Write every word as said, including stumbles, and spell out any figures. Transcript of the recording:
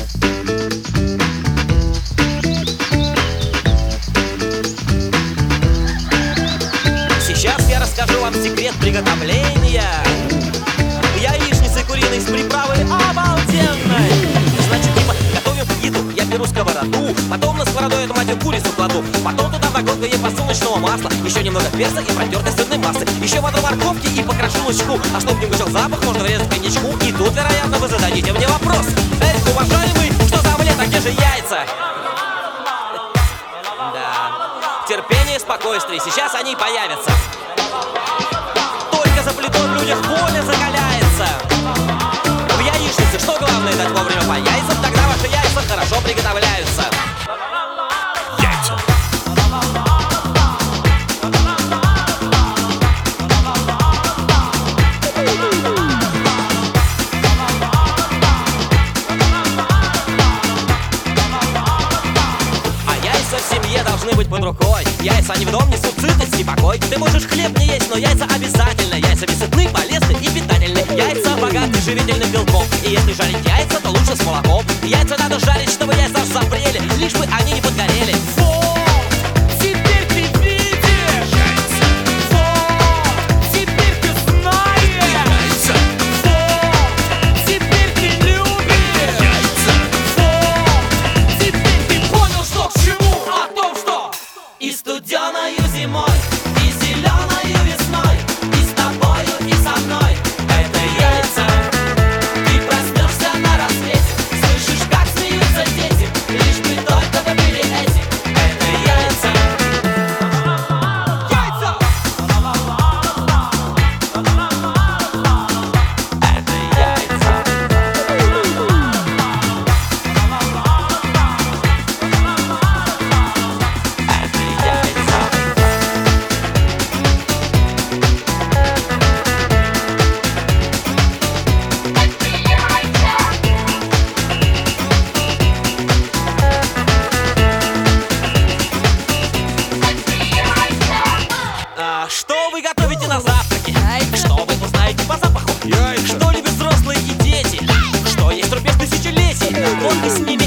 Сейчас я расскажу вам секрет приготовления яичницы куриной с приправой обалденной. Значит, типа, готовим еду, я беру сковороду, потом на сковороду эту мать курицу кладу, потом туда вагонку ей подсолнечного масла, еще немного перца и протертой сырной массы, еще воду морковки и покрошу лучку. А чтобы не вышел запах, можно врезать коньячку. И тут, вероятно, вы зададите мне вопрос: эй, уважаемый, что за омлет, а где же яйца? Да, терпение и спокойствие, сейчас они появятся. Только за плитой в людях воля закаляется. В яичнице что главное дать вовремя по яйцам, тогда ваши яйца хорошо приготовляются. Яйца. А яйца в семье должны быть под рукой. Яйца, они в дом несут сытость и покой. Ты можешь хлеб не есть, но яйца обязательно. Яйца сытны, полезны и питательны. Яйца богаты живительным белком. И если жарить яйца, то лучше с молоком. Яйца надо жарить, чтобы яйца запрели, лишь бы они не подгорели. Вот, теперь ты видишь. Яйца. Вот, теперь ты знаешь. Яйца. Вот, теперь ты любишь. Яйца. Вот, теперь ты понял, что к чему. О том, что и студеною зимой, и зеленою весной, и с тобою, и со мной. Это яйца. Ты проснешься на рассвете, слышишь, как смеются дети, лишь бы только вы были эти. Это яйца. Яйца. Это яйца. Это яйца. А, что вы готовите на завтраке? Что вы узнаете по запаху? Яйца. Что любят взрослые и дети? Что есть рубеж тысячелетий? Вот и с ними